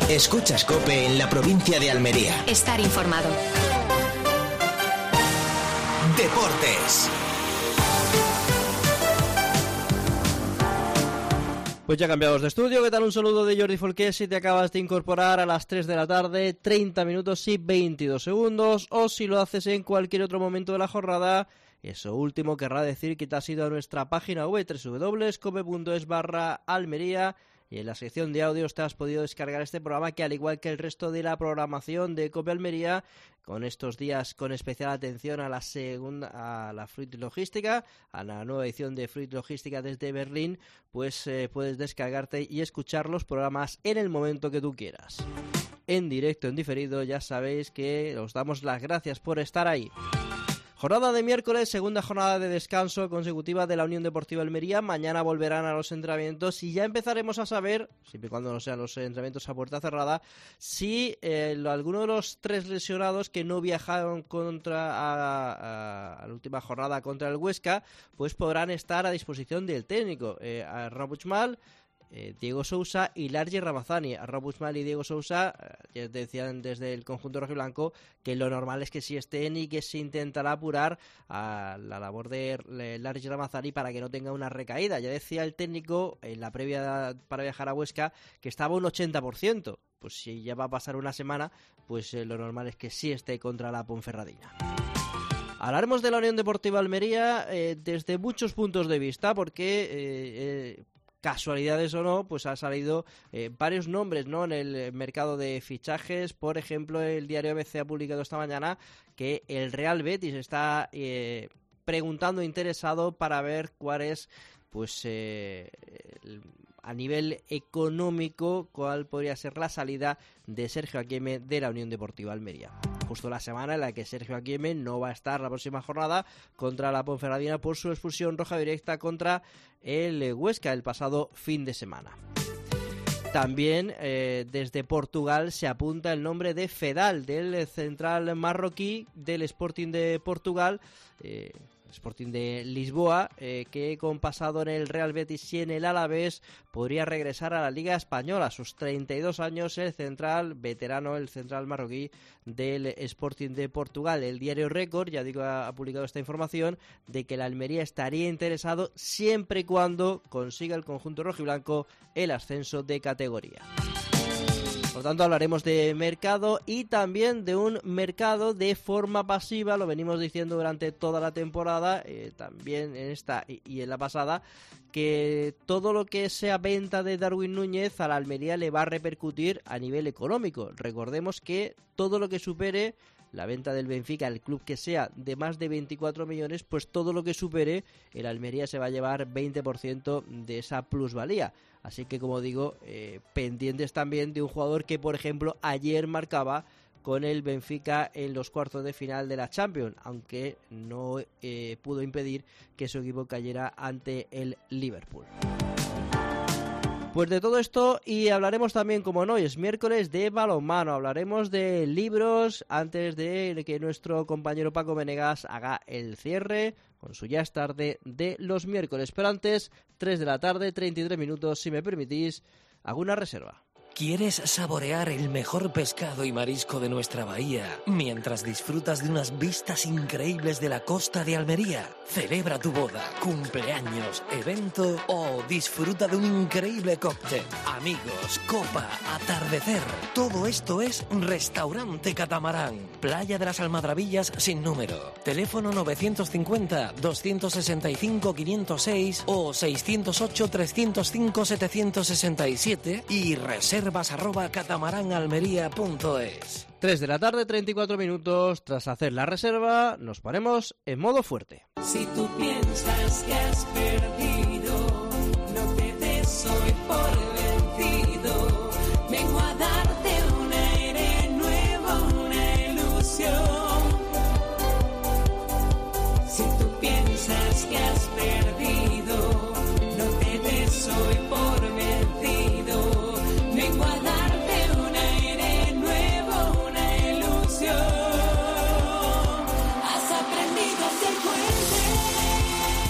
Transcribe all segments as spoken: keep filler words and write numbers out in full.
Escuchas COPE en la provincia de Almería. Estar informado. Deportes. Pues ya cambiamos de estudio. ¿Qué tal? Un saludo de Jordi Folqué. Si te acabas de incorporar a las tres de la tarde, treinta minutos y veintidós segundos, o si lo haces en cualquier otro momento de la jornada, eso último querrá decir que te has ido a nuestra página web doble u doble u doble u punto cope punto es barra Almería, y en la sección de audios te has podido descargar este programa, que al igual que el resto de la programación de COPE Almería, con estos días con especial atención a la segunda, a la Fruit Logística, a la nueva edición de Fruit Logística desde Berlín, pues eh, puedes descargarte y escuchar los programas en el momento que tú quieras. En directo, en diferido, ya sabéis que os damos las gracias por estar ahí. Jornada de miércoles, segunda jornada de descanso consecutiva de la Unión Deportiva Almería. Mañana volverán a los entrenamientos y ya empezaremos a saber, siempre y cuando no sean los entrenamientos a puerta cerrada, si eh, alguno de los tres lesionados que no viajaron contra a, a, a la última jornada contra el Huesca, pues podrán estar a disposición del técnico. Eh, a Rabuchmal, Eh, Diego Sousa y Largi Ramazani. A Rabuchmal y Diego Sousa eh, ya decían desde el conjunto rojiblanco que lo normal es que sí estén y que se intentará apurar a la labor de Largi Ramazani para que no tenga una recaída. Ya decía el técnico en la previa para viajar a Huesca que estaba un ochenta por ciento. Pues si ya va a pasar una semana, pues eh, lo normal es que sí esté contra la Ponferradina. Hablaremos de la Unión Deportiva Almería eh, desde muchos puntos de vista, porque eh, eh, casualidades o no, pues ha salido eh, varios nombres, ¿no?, en el mercado de fichajes. Por ejemplo, el diario A B C ha publicado esta mañana que el Real Betis está eh, preguntando interesado para ver cuál es, pues eh, el, a nivel económico, cuál podría ser la salida de Sergio Aquieme de la Unión Deportiva Almería. Justo la semana en la que Sergio Aquieme no va a estar la próxima jornada contra la Ponferradina por su expulsión roja directa contra el Huesca el pasado fin de semana. También eh, desde Portugal se apunta el nombre de Fedal, del central marroquí del Sporting de Portugal, eh, Sporting de Lisboa, eh, que con pasado en el Real Betis y en el Alavés podría regresar a la Liga Española. A sus treinta y dos años, el central veterano, el central marroquí del Sporting de Portugal. El diario Record, ya digo, ha publicado esta información de que la Almería estaría interesado siempre y cuando consiga el conjunto rojiblanco el ascenso de categoría. Por tanto, hablaremos de mercado y también de un mercado de forma pasiva. Lo venimos diciendo durante toda la temporada, eh, también en esta y, y en la pasada, que todo lo que sea venta de Darwin Núñez a la Almería le va a repercutir a nivel económico. Recordemos que todo lo que supere la venta del Benfica, el club que sea, de más de veinticuatro millones, pues todo lo que supere, el Almería se va a llevar veinte por ciento de esa plusvalía. Así que, como digo, eh, pendientes también de un jugador que, por ejemplo, ayer marcaba con el Benfica en los cuartos de final de la Champions, aunque no eh, pudo impedir que su equipo cayera ante el Liverpool. Pues de todo esto, y hablaremos también, como no, es miércoles, de balonmano. Hablaremos de libros antes de que nuestro compañero Paco Menegas haga el cierre con su Ya es tarde de los miércoles. Pero antes, tres de la tarde, treinta y tres minutos, si me permitís, hago una reserva. ¿Quieres saborear el mejor pescado y marisco de nuestra bahía mientras disfrutas de unas vistas increíbles de la costa de Almería? Celebra tu boda, cumpleaños, evento o disfruta de un increíble cóctel. Amigos, copa, atardecer. Todo esto es Restaurante Catamarán. Playa de las Almadrabillas sin número. Teléfono novecientos cincuenta, doscientos sesenta y cinco, quinientos seis o seiscientos ocho, trescientos cinco, setecientos sesenta y siete y reserva arroba catamaránalmería punto es. tres de la tarde, treinta y cuatro minutos. Tras hacer la reserva, nos ponemos en modo fuerte. Si tú piensas que has perdido, no te des hoy por vencido. Vengo a darte un aire nuevo, una ilusión. Si tú piensas que has perdido, no te des hoy por vencido. Vengo a darte un aire nuevo, una ilusión. Has aprendido a ser fuerte.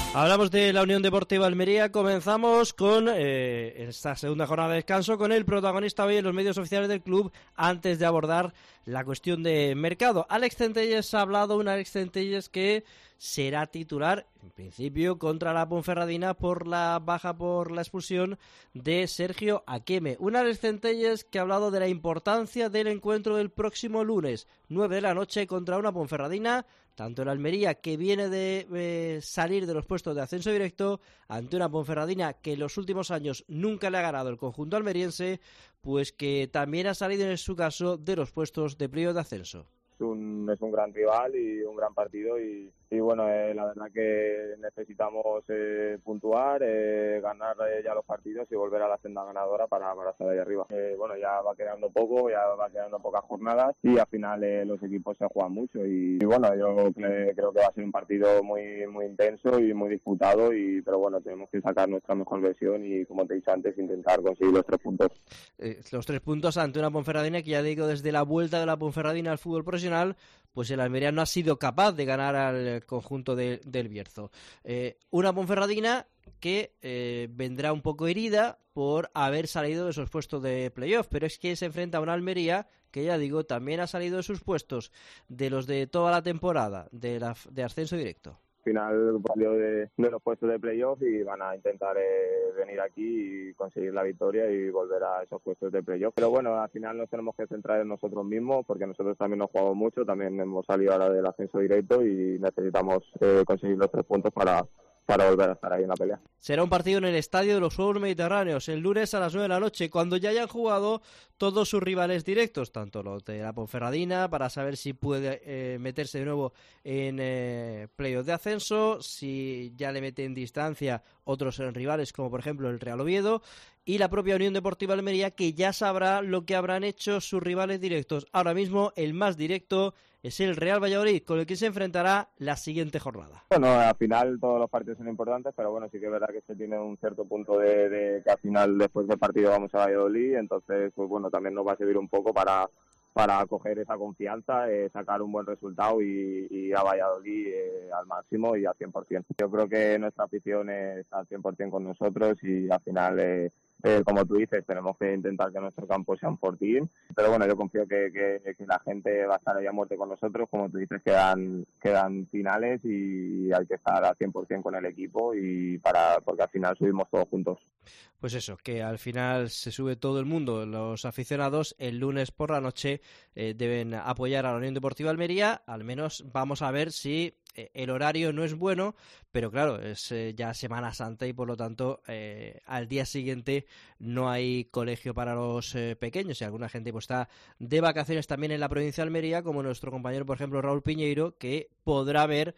Hablamos de la Unión Deportiva Almería. Comenzamos con eh, esta segunda jornada de descanso con el protagonista hoy en los medios oficiales del club antes de abordar la cuestión de mercado. Alex Centelles ha hablado, un Alex Centelles que será titular, en principio, contra la Ponferradina por la baja por la expulsión de Sergio Aqueme. Un Alex Centelles que ha hablado de la importancia del encuentro del próximo lunes, nueve de la noche, contra una Ponferradina, tanto el Almería, que viene de eh, salir de los puestos de ascenso directo, ante una Ponferradina que en los últimos años nunca le ha ganado el conjunto almeriense, pues que también ha salido en su caso de los puestos de playoff de ascenso. Es un, es un gran rival y un gran partido y, y bueno, eh, la verdad que necesitamos eh, puntuar, eh, ganar eh, ya los partidos y volver a la senda ganadora para, para estar ahí arriba. Eh, bueno, ya va quedando poco, ya va quedando pocas jornadas y al final eh, los equipos se juegan mucho y, y bueno, yo cre- creo que va a ser un partido muy muy intenso y muy disputado, y pero bueno, tenemos que sacar nuestra mejor versión y, como te he dicho antes, intentar conseguir los tres puntos. Eh, los tres puntos ante una Ponferradina que, ya digo, desde la vuelta de la Ponferradina al fútbol profesional, pues el Almería no ha sido capaz de ganar al conjunto de, del Bierzo. Eh, una Ponferradina que eh, vendrá un poco herida por haber salido de esos puestos de playoff, pero es que se enfrenta a una Almería que, ya digo, también ha salido de sus puestos, de los de toda la temporada, de, la, de ascenso directo. Al final salió de, de los puestos de playoff y van a intentar eh, venir aquí y conseguir la victoria y volver a esos puestos de playoff. Pero bueno, al final nos tenemos que centrar en nosotros mismos, porque nosotros también nos jugamos mucho, también hemos salido ahora del ascenso directo y necesitamos eh, conseguir los tres puntos para... para volver a estar ahí en la pelea. Será un partido en el Estadio de los Juegos Mediterráneos, el lunes a las nueve de la noche, cuando ya hayan jugado todos sus rivales directos, tanto los de la Ponferradina, para saber si puede eh, meterse de nuevo en eh, playoff de ascenso, si ya le mete en distancia otros rivales, como por ejemplo el Real Oviedo, y la propia Unión Deportiva Almería, que ya sabrá lo que habrán hecho sus rivales directos. Ahora mismo el más directo es el Real Valladolid, con el que se enfrentará la siguiente jornada. Bueno, al final todos los partidos son importantes, pero bueno, sí que es verdad que se tiene un cierto punto de, de que al final después del partido vamos a Valladolid, entonces pues bueno, también nos va a servir un poco para para coger esa confianza, eh, sacar un buen resultado y, y a Valladolid eh, al máximo y al cien por ciento. Yo creo que nuestra afición es al cien por ciento con nosotros y al final, eh, eh, como tú dices, tenemos que intentar que nuestro campo sea un fortín, pero bueno, yo confío que, que, que la gente va a estar ahí a muerte con nosotros. Como tú dices, quedan, quedan finales y hay que estar al cien por ciento con el equipo, y para porque al final subimos todos juntos. Pues eso, que al final se sube todo el mundo. Los aficionados el lunes por la noche eh, deben apoyar a la Unión Deportiva Almería. Al menos vamos a ver si eh, el horario no es bueno, pero claro, es eh, ya Semana Santa y por lo tanto eh, al día siguiente no hay colegio para los eh, pequeños, y alguna gente pues está de vacaciones también en la provincia de Almería, como nuestro compañero, por ejemplo, Raúl Piñeiro, que podrá ver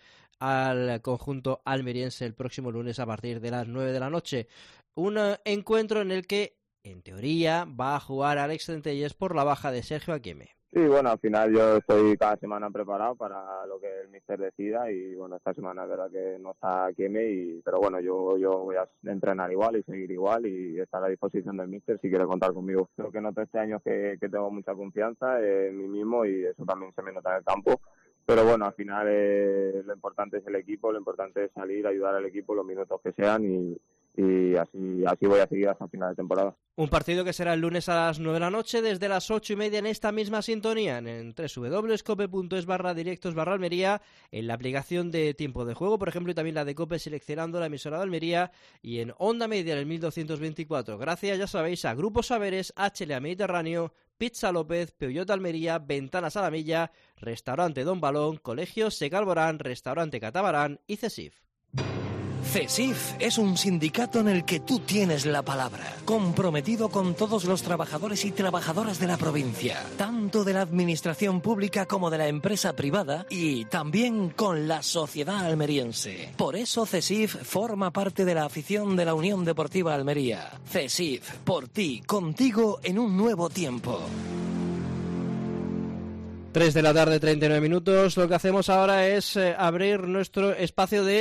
al conjunto almeriense el próximo lunes a partir de las nueve de la noche. Un uh, encuentro en el que, en teoría, va a jugar Alex Centelles por la baja de Sergio Aqueme. Sí, bueno, al final yo estoy cada semana preparado para lo que el míster decida, y bueno, esta semana es verdad que no está Aqueme, y, pero bueno, yo yo voy a entrenar igual y seguir igual y estar a disposición del míster si quiere contar conmigo. Creo que noto este año que, que tengo mucha confianza en mí mismo y eso también se me nota en el campo. Pero bueno, al final eh, lo importante es el equipo, lo importante es salir, ayudar al equipo los minutos que sean, y, y así así voy a seguir hasta el final de temporada. Un partido que será el lunes a las nueve de la noche, desde las ocho y media en esta misma sintonía, en doble u doble u doble u punto cope punto es barra directos barra Almería, en la aplicación de Tiempo de Juego, por ejemplo, y también la de Cope seleccionando la emisora de Almería, y en Onda Media en el mil doscientos veinticuatro. Gracias, ya sabéis, a Grupo Saberes, H L A Mediterráneo, Pizza López, Peugeot Almería, Ventanas a la Milla, Restaurante Don Balón, Colegio Segalborán, Restaurante Catamarán y CESIF. CESIF es un sindicato en el que tú tienes la palabra, comprometido con todos los trabajadores y trabajadoras de la provincia, tanto de la administración pública como de la empresa privada, y también con la sociedad almeriense. Por eso CESIF forma parte de la afición de la Unión Deportiva Almería. CESIF, por ti, contigo en un nuevo tiempo. tres de la tarde, treinta y nueve minutos. Lo que hacemos ahora es eh, abrir nuestro espacio de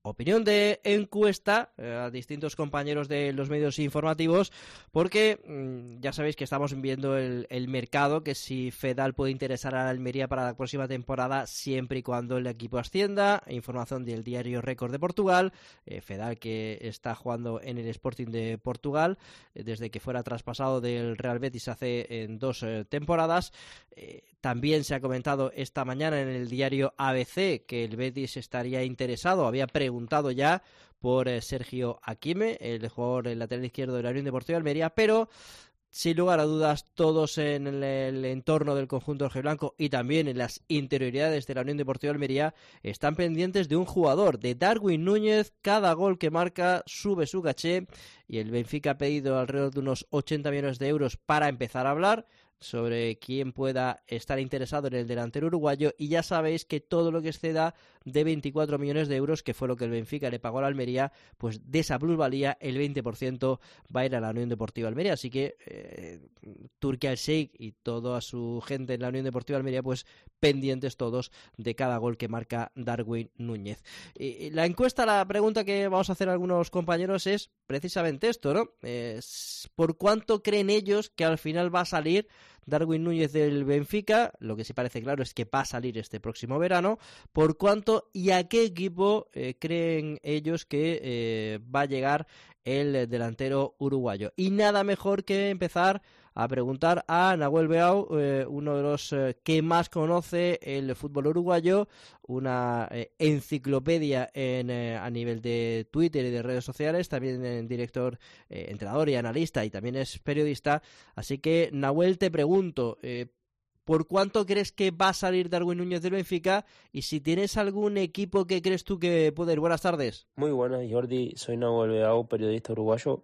opinión de encuesta eh, a distintos compañeros de los medios informativos, porque mmm, ya sabéis que estamos viendo el, el mercado, que si Fedal puede interesar a la Almería para la próxima temporada siempre y cuando el equipo ascienda. Información del diario Récord de Portugal, eh, Fedal que está jugando en el Sporting de Portugal eh, desde que fuera traspasado del Real Betis hace en dos eh, temporadas. Eh, también se ha comentado esta mañana en el diario A B C que el Betis estaría interesado, había preguntado ya por eh, Sergio Aquime, el jugador el lateral izquierdo de la Unión Deportiva de Almería, pero sin lugar a dudas todos en el, el entorno del conjunto rojiblanco y también en las interioridades de la Unión Deportiva de Almería están pendientes de un jugador, de Darwin Núñez. Cada gol que marca sube su caché y el Benfica ha pedido alrededor de unos ochenta millones de euros para empezar a hablar sobre quién pueda estar interesado en el delantero uruguayo, y ya sabéis que todo lo que exceda de veinticuatro millones de euros, que fue lo que el Benfica le pagó a la Almería, pues de esa plusvalía el veinte por ciento va a ir a la Unión Deportiva Almería. Así que eh, Turki Al-Sheikh y toda su gente en la Unión Deportiva Almería pues pendientes todos de cada gol que marca Darwin Núñez. Y la encuesta, la pregunta que vamos a hacer a algunos compañeros es precisamente esto, ¿no? Eh, ¿por cuánto creen ellos que al final va a salir Darwin Núñez del Benfica? Lo que sí parece claro es que va a salir este próximo verano. ¿Por cuánto y a qué equipo eh, creen ellos que eh, va a llegar el delantero uruguayo? Y nada mejor que empezar a preguntar a Nahuel Beau, eh, uno de los eh, que más conoce el fútbol uruguayo, una eh, enciclopedia en, eh, a nivel de Twitter y de redes sociales, también en director, eh, entrenador y analista, y también es periodista. Así que, Nahuel, te pregunto, eh, ¿por cuánto crees que va a salir Darwin Núñez del Benfica? Y si tienes algún equipo que crees tú que puede ir. Buenas tardes. Muy buenas, Jordi. Soy Nahuel Beau, periodista uruguayo,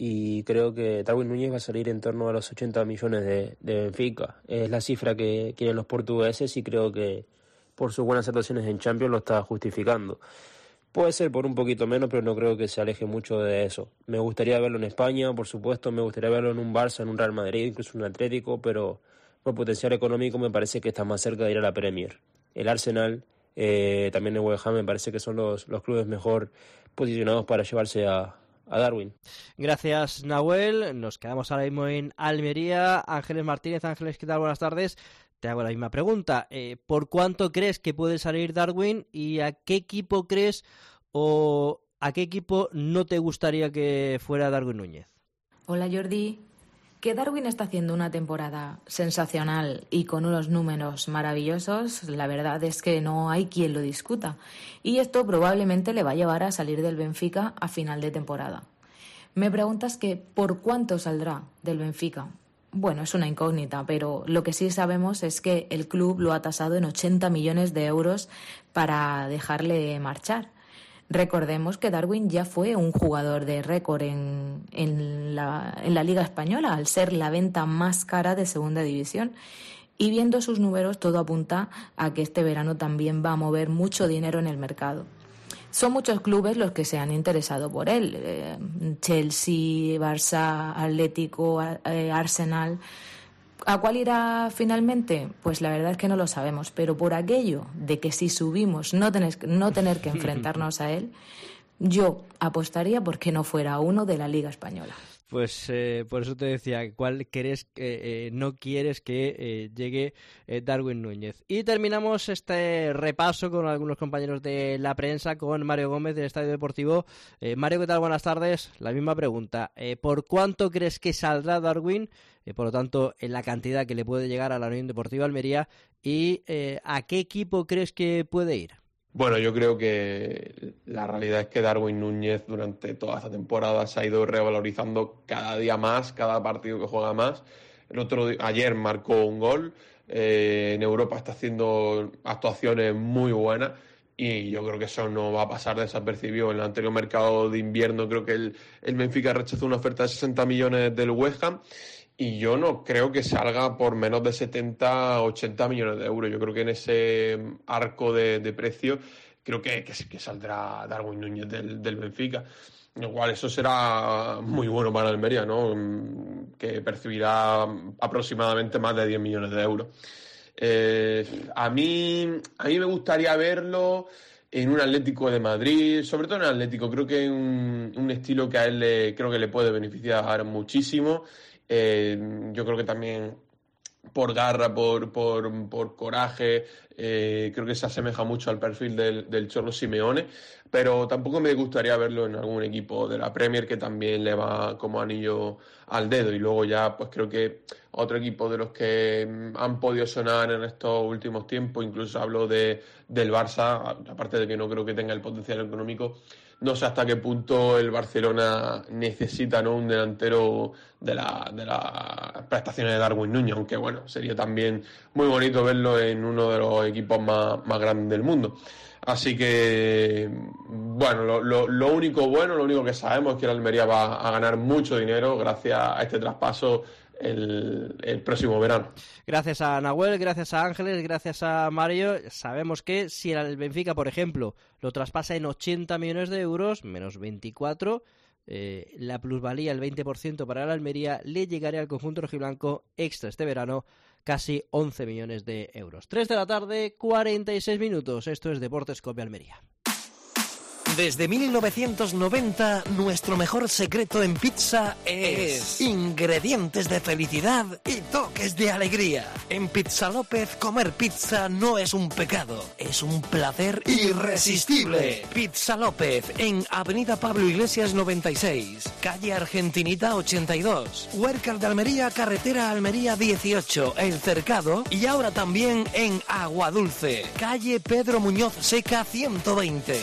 y creo que Darwin Núñez va a salir en torno a los ochenta millones de, de Benfica. Es la cifra que quieren los portugueses y creo que por sus buenas actuaciones en Champions lo está justificando. Puede ser por un poquito menos, pero no creo que se aleje mucho de eso. Me gustaría verlo en España, por supuesto, me gustaría verlo en un Barça, en un Real Madrid, incluso en un Atlético, pero por potencial económico me parece que está más cerca de ir a la Premier. El Arsenal, eh, también el West Ham, me parece que son los, los clubes mejor posicionados para llevarse a a Darwin. Gracias, Nahuel. Nos quedamos ahora mismo en Almería. Ángeles Martínez. Ángeles, ¿qué tal? Buenas tardes. Te hago la misma pregunta. Eh, ¿Por cuánto crees que puede salir Darwin y a qué equipo crees o a qué equipo no te gustaría que fuera Darwin Núñez? Hola, Jordi. Que Darwin está haciendo una temporada sensacional y con unos números maravillosos, la verdad es que no hay quien lo discuta. Y esto probablemente le va a llevar a salir del Benfica a final de temporada. Me preguntas que ¿por cuánto saldrá del Benfica? Bueno, es una incógnita, pero lo que sí sabemos es que el club lo ha tasado en ochenta millones de euros para dejarle marchar. Recordemos que Darwin ya fue un jugador de récord en, en, la, en la Liga Española, al ser la venta más cara de Segunda División. Y viendo sus números, todo apunta a que este verano también va a mover mucho dinero en el mercado. Son muchos clubes los que se han interesado por él. Eh, Chelsea, Barça, Atlético, eh, Arsenal. ¿A cuál irá finalmente? Pues la verdad es que no lo sabemos, pero por aquello de que si subimos no, tenés, no tener que enfrentarnos a él, yo apostaría porque no fuera uno de la Liga Española. Pues eh, por eso te decía, ¿cuál crees que eh, no quieres que eh, llegue eh, Darwin Núñez? Y terminamos este repaso con algunos compañeros de la prensa, con Mario Gómez del Estadio Deportivo. Eh, Mario, ¿qué tal? Buenas tardes. La misma pregunta. Eh, ¿Por cuánto crees que saldrá Darwin? Eh, por lo tanto, en la cantidad que le puede llegar a la Unión Deportiva Almería. ¿Y eh, a qué equipo crees que puede ir? Bueno, yo creo que la realidad es que Darwin Núñez durante toda esta temporada se ha ido revalorizando cada día más, cada partido que juega más. El otro día, ayer marcó un gol, eh, en Europa está haciendo actuaciones muy buenas y yo creo que eso no va a pasar desapercibido. En el anterior mercado de invierno creo que el, el Benfica rechazó una oferta de sesenta millones del West Ham. Y yo no creo que salga por menos de setenta, ochenta millones de euros. Yo creo que en ese arco de, de precio creo que, que, que saldrá Darwin Núñez del, del Benfica. Igual eso será muy bueno para Almería, ¿no? Que percibirá aproximadamente más de diez millones de euros. Eh, a mí, a mí me gustaría verlo en un Atlético de Madrid, sobre todo en el Atlético. Creo que es un, un estilo que a él le, creo que le puede beneficiar muchísimo. Eh, yo creo que también por garra, por, por, por coraje, eh, creo que se asemeja mucho al perfil del, del Cholo Simeone, pero tampoco me gustaría verlo en algún equipo de la Premier que también le va como anillo al dedo. Y luego ya pues creo que otro equipo de los que han podido sonar en estos últimos tiempos, incluso hablo de, del Barça, aparte de que no creo que tenga el potencial económico. No sé hasta qué punto el Barcelona necesita, ¿no?, un delantero de la de las prestaciones de Darwin Núñez, aunque bueno, sería también muy bonito verlo en uno de los equipos más, más grandes del mundo. Así que, bueno, lo, lo, lo único bueno, lo único que sabemos es que el Almería va a ganar mucho dinero gracias a este traspaso el, el próximo verano. Gracias a Nahuel, gracias a Ángeles, gracias a Mario. Sabemos que si el Benfica, por ejemplo, lo traspasa en ochenta millones de euros, menos veinticuatro, eh, la plusvalía, el veinte por ciento para el Almería, le llegaría al conjunto rojiblanco extra este verano casi once millones de euros. tres de la tarde, cuarenta y seis minutos. Esto es Deportes Cope Almería. Desde mil novecientos noventa, nuestro mejor secreto en pizza es ingredientes de felicidad y toques de alegría. En Pizza López, comer pizza no es un pecado, es un placer irresistible. Pizza López, en Avenida Pablo Iglesias noventa y seis, calle Argentinita ochenta y dos, Huércal de Almería, carretera Almería dieciocho, El Cercado, y ahora también en Aguadulce, calle Pedro Muñoz Seca ciento veinte.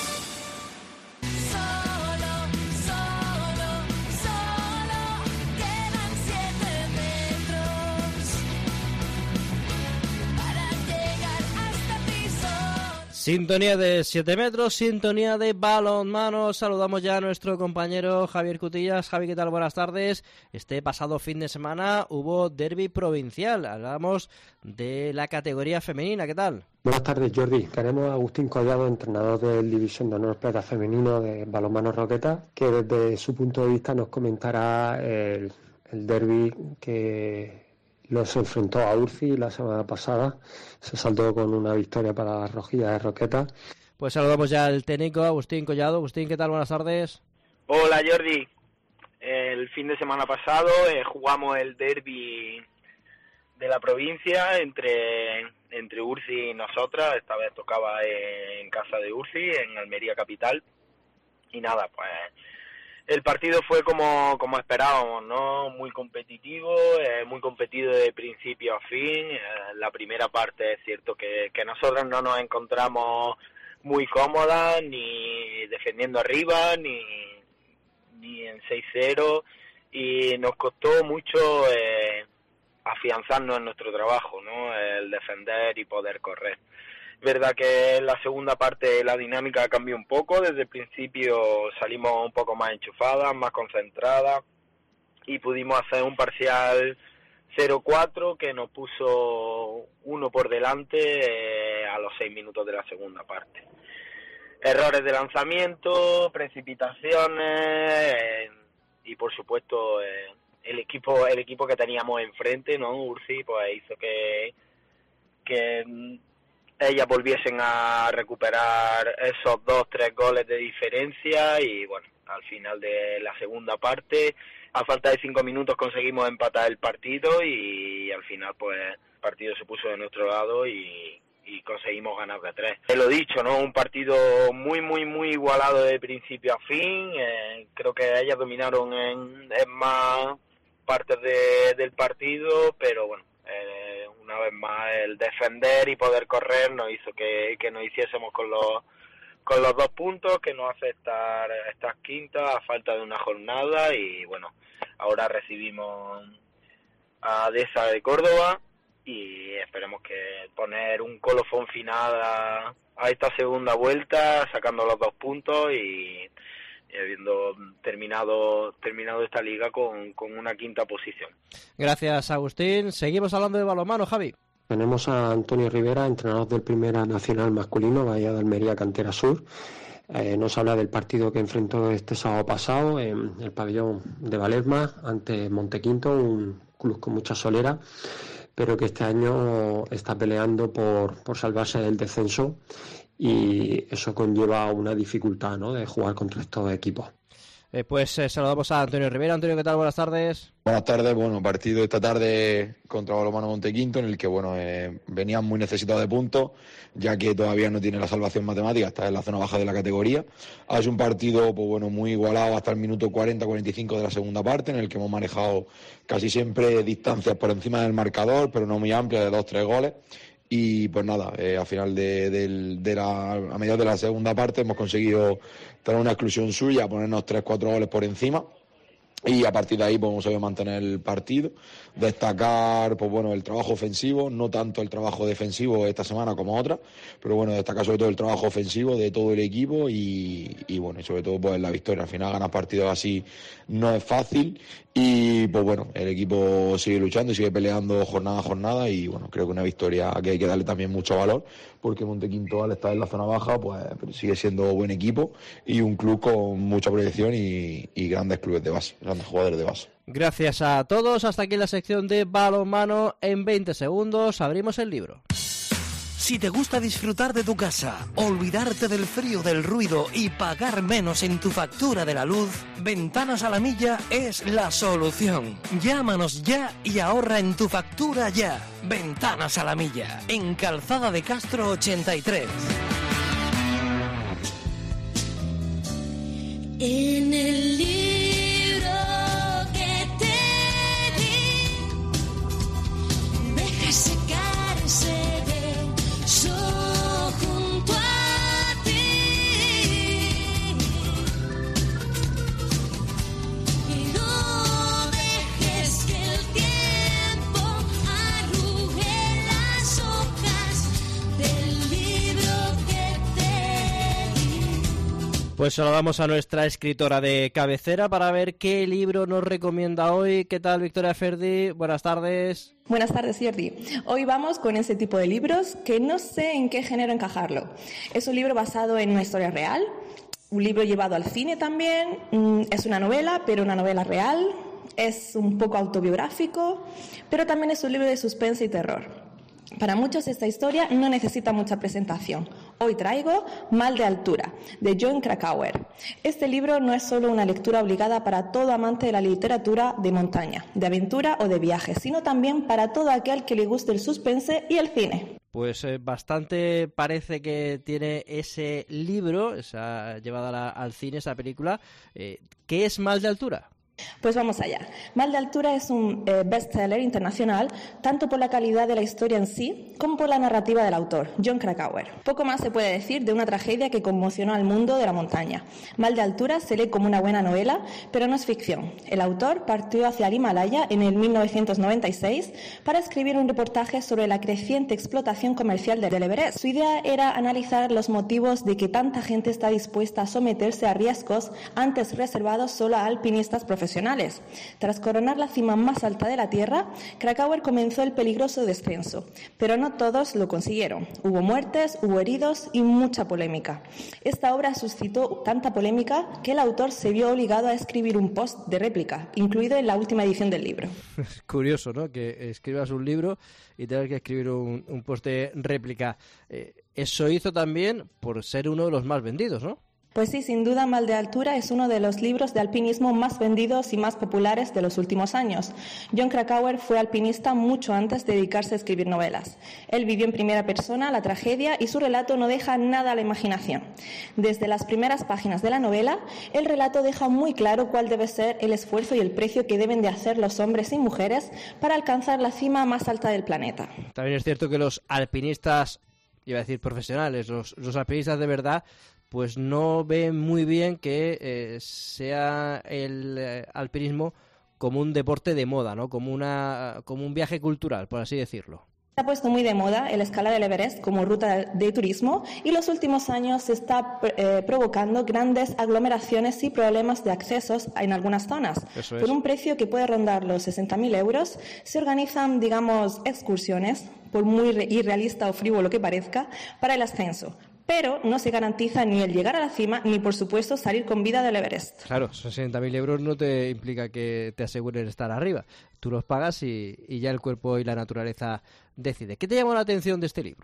Sintonía de siete metros, sintonía de balonmano. Saludamos ya a nuestro compañero Javier Cutillas. Javi, ¿qué tal? Buenas tardes. Este pasado fin de semana hubo derbi provincial. Hablamos de la categoría femenina. ¿Qué tal? Buenas tardes, Jordi. Tenemos a Agustín Collado, entrenador del División de Honor Plata Femenino de Balonmano Roqueta, que desde su punto de vista nos comentará el, el derbi que los enfrentó a Urci la semana pasada. Se saldó con una victoria para las rojillas de Roqueta. Pues saludamos ya al técnico Agustín Collado. Agustín, ¿qué tal? Buenas tardes. Hola, Jordi. El fin de semana pasado eh, jugamos el derbi de la provincia entre, entre Urci y nosotras. Esta vez tocaba en casa de Urci, en Almería capital. Y nada, pues el partido fue como, como esperábamos, ¿no? Muy competitivo, eh, muy competido de principio a fin. Eh, la primera parte es cierto que, que nosotros no nos encontramos muy cómodas, ni defendiendo arriba, ni, ni en seis cero, y nos costó mucho eh, afianzarnos en nuestro trabajo, ¿no? El defender y poder correr. Verdad que en la segunda parte la dinámica cambió un poco. Desde el principio salimos un poco más enchufadas, más concentradas, y pudimos hacer un parcial cero cuatro que nos puso uno por delante eh, a los seis minutos de la segunda parte. Errores de lanzamiento, precipitaciones eh, y por supuesto eh, el equipo el equipo que teníamos enfrente, ¿no? Urci, pues hizo que que ellas volviesen a recuperar esos dos, tres goles de diferencia. Y bueno, al final de la segunda parte, a falta de cinco minutos conseguimos empatar el partido, y al final pues el partido se puso de nuestro lado y, y conseguimos ganar de tres. Te lo dicho, ¿no? Un partido muy, muy, muy igualado de principio a fin. Eh, creo que ellas dominaron en, en más partes de, del partido, pero bueno, eh, una vez más el defender y poder correr nos hizo que, que nos hiciésemos con los con los dos puntos que nos hace estar estas quintas a falta de una jornada. Y bueno, ahora recibimos a Deza de Córdoba y esperemos que poner un colofón final a, a esta segunda vuelta sacando los dos puntos y, y habiendo terminado terminado esta liga con, con una quinta posición. Gracias, Agustín. Seguimos hablando de balonmano, Javi. Tenemos a Antonio Rivera, entrenador del Primera Nacional Masculino, Bahía de Almería, Cantera Sur. Eh, nos habla del partido que enfrentó este sábado pasado en el pabellón de Valerma ante Montequinto, un club con mucha solera, pero que este año está peleando por, por salvarse del descenso y eso conlleva una dificultad, ¿no?, de jugar contra estos equipos. Eh, pues eh, saludamos a Antonio Rivera. Antonio, ¿qué tal? Buenas tardes. Buenas tardes. Bueno, partido esta tarde contra Balonmano Montequinto, en el que bueno eh, venían muy necesitados de puntos, ya que todavía no tiene la salvación matemática, está en la zona baja de la categoría. Ha sido un partido pues bueno muy igualado hasta el minuto cuarenta cuarenta y cinco de la segunda parte, en el que hemos manejado casi siempre distancias por encima del marcador, pero no muy amplias, de dos tres goles. Y pues nada, eh, al final de, de, de la, a mediados de la segunda parte hemos conseguido tener una exclusión suya, ponernos tres cuatro goles por encima, y a partir de ahí pues, hemos sabido mantener el partido, destacar pues bueno el trabajo ofensivo, no tanto el trabajo defensivo esta semana como otra, pero bueno, destacar sobre todo el trabajo ofensivo de todo el equipo y, y bueno, y sobre todo pues la victoria. Al final ganar partidos así no es fácil y pues bueno, el equipo sigue luchando y sigue peleando jornada a jornada y bueno, creo que una victoria que hay que darle también mucho valor, porque Montequinto, al estar en la zona baja, pues sigue siendo buen equipo y un club con mucha proyección y, y grandes clubes de base, grandes jugadores de base. Gracias a todos. Hasta aquí la sección de balonmano. En veinte segundos abrimos el libro. Si te gusta disfrutar de tu casa, olvidarte del frío, del ruido y pagar menos en tu factura de la luz, Ventanas a la Milla es la solución. Llámanos ya y ahorra en tu factura ya. Ventanas a la Milla, en Calzada de Castro ochenta y tres. En el libro que te di, deja secarse de sol junto a ti y no dejes que el tiempo arrugue las hojas del libro que te di. Pues saludamos a nuestra escritora de cabecera para ver qué libro nos recomienda hoy. ¿Qué tal, Victoria Ferdi? Buenas tardes. Buenas tardes, Jordi. Hoy vamos con ese tipo de libros que no sé en qué género encajarlo. Es un libro basado en una historia real, un libro llevado al cine también, es una novela, pero una novela real, es un poco autobiográfico, pero también es un libro de suspense y terror. Para muchos esta historia no necesita mucha presentación. Hoy traigo Mal de altura, de Jon Krakauer. Este libro no es solo una lectura obligada para todo amante de la literatura de montaña, de aventura o de viaje, sino también para todo aquel que le guste el suspense y el cine. Pues eh, bastante parece que tiene ese libro, esa, llevada la, al cine, esa película. Eh, ¿Qué es Mal de altura? Pues vamos allá. Mal de altura es un eh, bestseller internacional, tanto por la calidad de la historia en sí, como por la narrativa del autor, Jon Krakauer. Poco más se puede decir de una tragedia que conmocionó al mundo de la montaña. Mal de altura se lee como una buena novela, pero no es ficción. El autor partió hacia el Himalaya en el mil novecientos noventa y seis para escribir un reportaje sobre la creciente explotación comercial del Everest. Su idea era analizar los motivos de que tanta gente está dispuesta a someterse a riesgos antes reservados solo a alpinistas profesionales. Tras coronar la cima más alta de la Tierra, Krakauer comenzó el peligroso descenso, pero no todos lo consiguieron. Hubo muertes, hubo heridos y mucha polémica. Esta obra suscitó tanta polémica que el autor se vio obligado a escribir un post de réplica, incluido en la última edición del libro. Es curioso, ¿no?, que escribas un libro y tengas que escribir un, un post de réplica. Eh, eso hizo también por ser uno de los más vendidos, ¿no? Pues sí, sin duda Mal de altura es uno de los libros de alpinismo más vendidos y más populares de los últimos años. Jon Krakauer fue alpinista mucho antes de dedicarse a escribir novelas. Él vivió en primera persona la tragedia y su relato no deja nada a la imaginación. Desde las primeras páginas de la novela, el relato deja muy claro cuál debe ser el esfuerzo y el precio que deben de hacer los hombres y mujeres para alcanzar la cima más alta del planeta. También es cierto que los alpinistas, iba a decir profesionales, los, los alpinistas de verdad, pues no ven muy bien que eh, sea el eh, alpinismo como un deporte de moda, ¿no? Como una como un viaje cultural, por así decirlo. Se ha puesto muy de moda el escalar el Everest como ruta de turismo y los últimos años se está eh, provocando grandes aglomeraciones y problemas de accesos en algunas zonas. Eso es. Por un precio que puede rondar los sesenta mil euros, se organizan, digamos, excursiones, por muy irrealista o frívolo que parezca, para el ascenso. Pero no se garantiza ni el llegar a la cima, ni por supuesto salir con vida del Everest. Claro, sesenta mil euros no te implica que te aseguren estar arriba. Tú los pagas y, y ya el cuerpo y la naturaleza decide. ¿Qué te llamó la atención de este libro?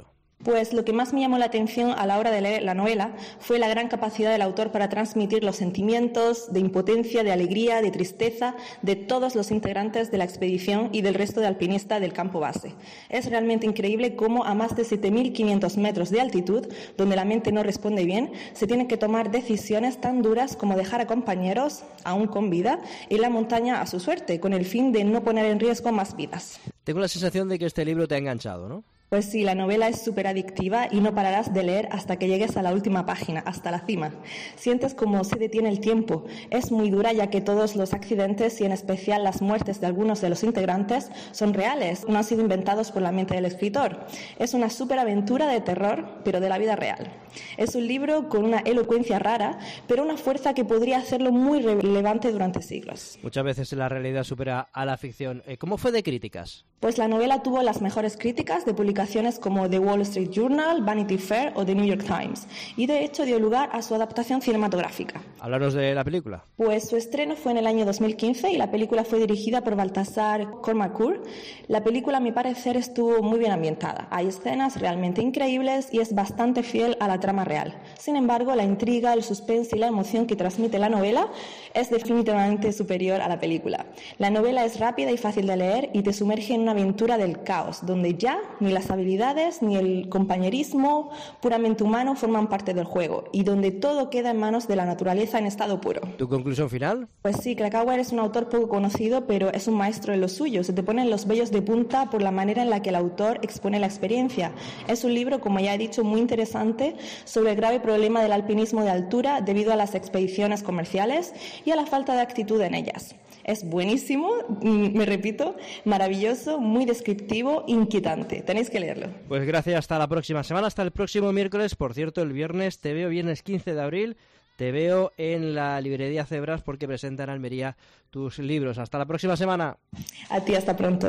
Pues lo que más me llamó la atención a la hora de leer la novela fue la gran capacidad del autor para transmitir los sentimientos de impotencia, de alegría, de tristeza de todos los integrantes de la expedición y del resto de alpinistas del campo base. Es realmente increíble cómo a más de siete mil quinientos metros de altitud, donde la mente no responde bien, se tienen que tomar decisiones tan duras como dejar a compañeros, aún con vida, en la montaña a su suerte, con el fin de no poner en riesgo más vidas. Tengo la sensación de que este libro te ha enganchado, ¿no? Pues sí, la novela es súper adictiva y no pararás de leer hasta que llegues a la última página, hasta la cima. Sientes como se detiene el tiempo. Es muy dura ya que todos los accidentes y en especial las muertes de algunos de los integrantes son reales, no han sido inventados por la mente del escritor. Es una súper aventura de terror, pero de la vida real. Es un libro con una elocuencia rara, pero una fuerza que podría hacerlo muy relevante durante siglos. Muchas veces la realidad supera a la ficción. ¿Cómo fue de críticas? Pues la novela tuvo las mejores críticas de publicaciones como The Wall Street Journal, Vanity Fair o The New York Times, y de hecho dio lugar a su adaptación cinematográfica. Háblanos de la película. Pues su estreno fue en el año dos mil quince y la película fue dirigida por Baltasar Kormákur. La película, a mi parecer, estuvo muy bien ambientada. Hay escenas realmente increíbles y es bastante fiel a la trama real. Sin embargo, la intriga, el suspense y la emoción que transmite la novela es definitivamente superior a la película. La novela es rápida y fácil de leer y te sumerge en una aventura del caos, donde ya ni las habilidades ni el compañerismo puramente humano forman parte del juego y donde todo queda en manos de la naturaleza en estado puro. ¿Tu conclusión final? Pues sí, Krakauer es un autor poco conocido, pero es un maestro en lo suyo. Se te ponen los vellos de punta por la manera en la que el autor expone la experiencia. Es un libro, como ya he dicho, muy interesante sobre el grave problema del alpinismo de altura debido a las expediciones comerciales y a la falta de actitud en ellas. Es buenísimo, me repito, maravilloso, muy descriptivo, inquietante. Tenéis que leerlo. Pues gracias, hasta la próxima semana, hasta el próximo miércoles. Por cierto, el viernes te veo, viernes quince de abril, te veo en la librería Cebras porque presentan en Almería tus libros. Hasta la próxima semana. A ti, hasta pronto.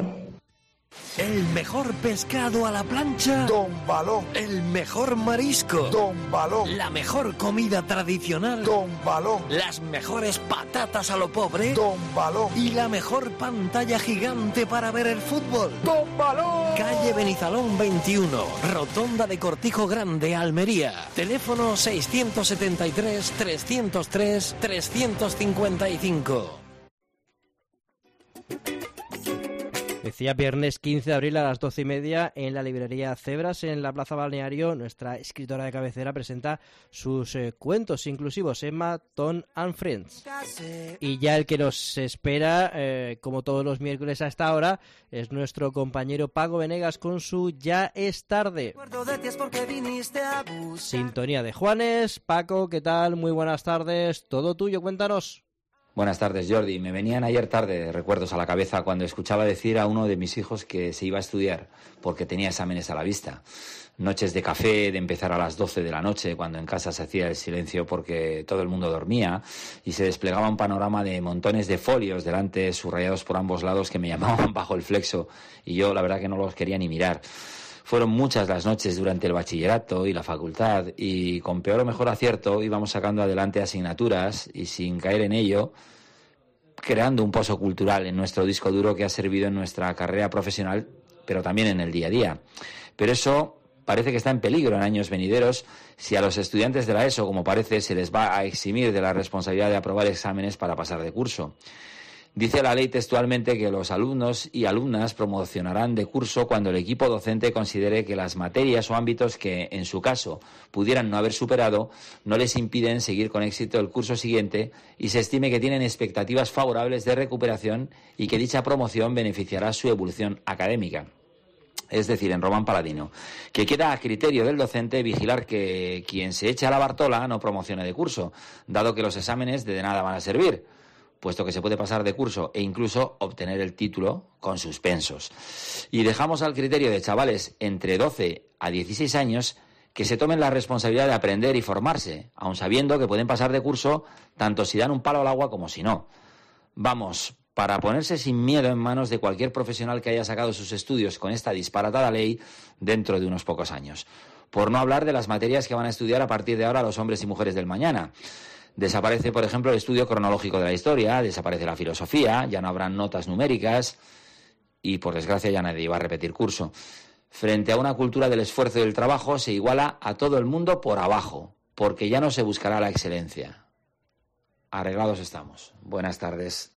El mejor pescado a la plancha, Don Balón. El mejor marisco, Don Balón. La mejor comida tradicional, Don Balón. Las mejores patatas a lo pobre, Don Balón. Y la mejor pantalla gigante para ver el fútbol, Don Balón. Calle Benizalón veintiuno, Rotonda de Cortijo Grande, Almería. Teléfono seiscientos setenta y tres, trescientos tres, trescientos cincuenta y cinco. Decía viernes quince de abril a las doce y media en la librería Cebras, en la Plaza Balneario. Nuestra escritora de cabecera presenta sus eh, cuentos inclusivos, Emma, Tom and Friends. Y ya el que nos espera, eh, como todos los miércoles a esta hora, es nuestro compañero Paco Venegas con su Ya es tarde. Sintonía de Juanes. Paco, ¿qué tal? Muy buenas tardes. Todo tuyo, cuéntanos. Buenas tardes, Jordi. Me venían ayer tarde recuerdos a la cabeza cuando escuchaba decir a uno de mis hijos que se iba a estudiar porque tenía exámenes a la vista. Noches de café, de empezar a las doce de la noche, cuando en casa se hacía el silencio porque todo el mundo dormía y se desplegaba un panorama de montones de folios delante, subrayados por ambos lados, que me llamaban bajo el flexo y yo la verdad que no los quería ni mirar. Fueron muchas las noches durante el bachillerato y la facultad y con peor o mejor acierto íbamos sacando adelante asignaturas y sin caer en ello, creando un pozo cultural en nuestro disco duro que ha servido en nuestra carrera profesional, pero también en el día a día. Pero eso parece que está en peligro en años venideros si a los estudiantes de la ESO, como parece, se les va a eximir de la responsabilidad de aprobar exámenes para pasar de curso. Dice la ley textualmente que los alumnos y alumnas promocionarán de curso cuando el equipo docente considere que las materias o ámbitos que, en su caso, pudieran no haber superado, no les impiden seguir con éxito el curso siguiente y se estime que tienen expectativas favorables de recuperación y que dicha promoción beneficiará su evolución académica. Es decir, en Román Paladino, que queda a criterio del docente vigilar que quien se eche a la Bartola no promocione de curso, dado que los exámenes de nada van a servir, puesto que se puede pasar de curso e incluso obtener el título con suspensos. Y dejamos al criterio de chavales entre doce a dieciséis años que se tomen la responsabilidad de aprender y formarse, aun sabiendo que pueden pasar de curso tanto si dan un palo al agua como si no. Vamos, para ponerse sin miedo en manos de cualquier profesional que haya sacado sus estudios con esta disparatada ley dentro de unos pocos años. Por no hablar de las materias que van a estudiar a partir de ahora los hombres y mujeres del mañana. Desaparece, por ejemplo, el estudio cronológico de la historia, desaparece la filosofía, ya no habrán notas numéricas y, por desgracia, ya nadie va a repetir curso. frente a una cultura del esfuerzo y del trabajo, se iguala a todo el mundo por abajo, porque ya no se buscará la excelencia. Arreglados estamos. Buenas tardes.